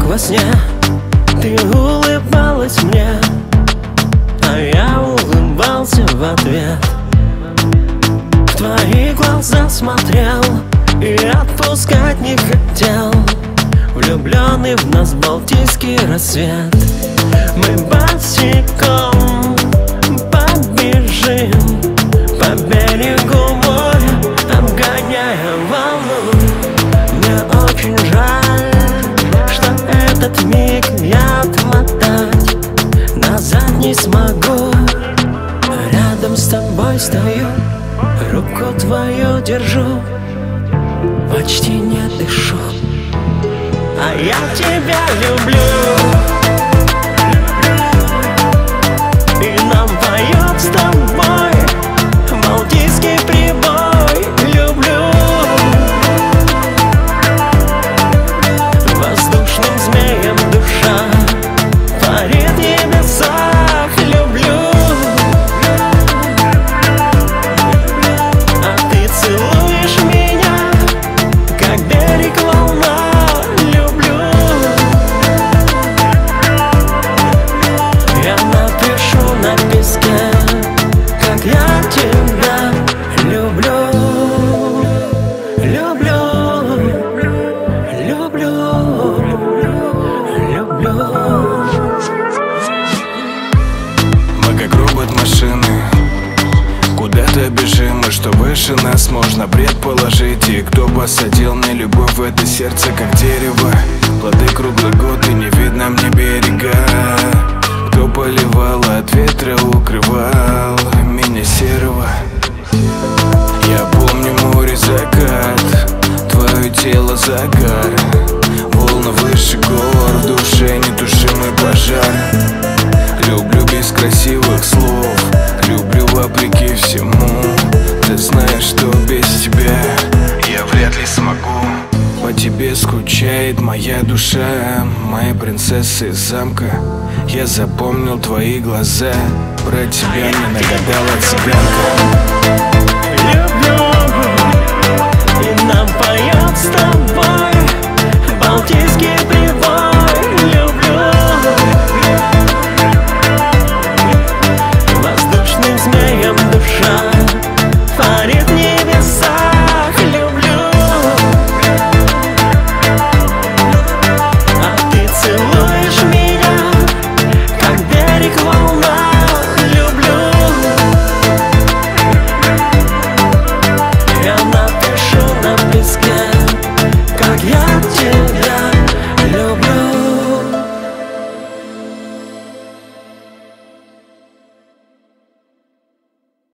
во сне ты улыбалась мне, а я улыбался в ответ. В твои глаза смотрел и отпускать не хотел. Влюбленный в нас балтийский рассвет. Мы босиком побежим по берегу моря, обгоняя волну. Мне очень жаль, что этот миг я отмотать назад не смогу. Рядом с тобой стою, руку твою держу, почти не дышу, а я тебя люблю. И нам поет с тобой балтийский прибой. Люблю воздушным змеем душа парит в небесах. Люблю, а ты целуешь меня, как берег волна. Я напишу на песке, как я тебя люблю. Люблю, люблю, люблю. Мы как робот-машины, куда-то бежим, и что выше нас можно предположить. И кто посадил мне любовь в это сердце, как дерево, плоды круглый год, и не видно мне берега. Кто поливал, от ветра укрывал меня серого. Я помню море, закат, твое тело, загар, волны выше гор, в душе нетушимый пожар. Люблю без красивых слов, люблю вопреки всему. Ты знаешь, что без тебя я вряд ли смогу. По тебе скучает моя душа, моя принцесса из замка. Я запомнил твои глаза, про тебя не нагадала цыганка. Люблю, и нам поет с тобой балтийский прибой.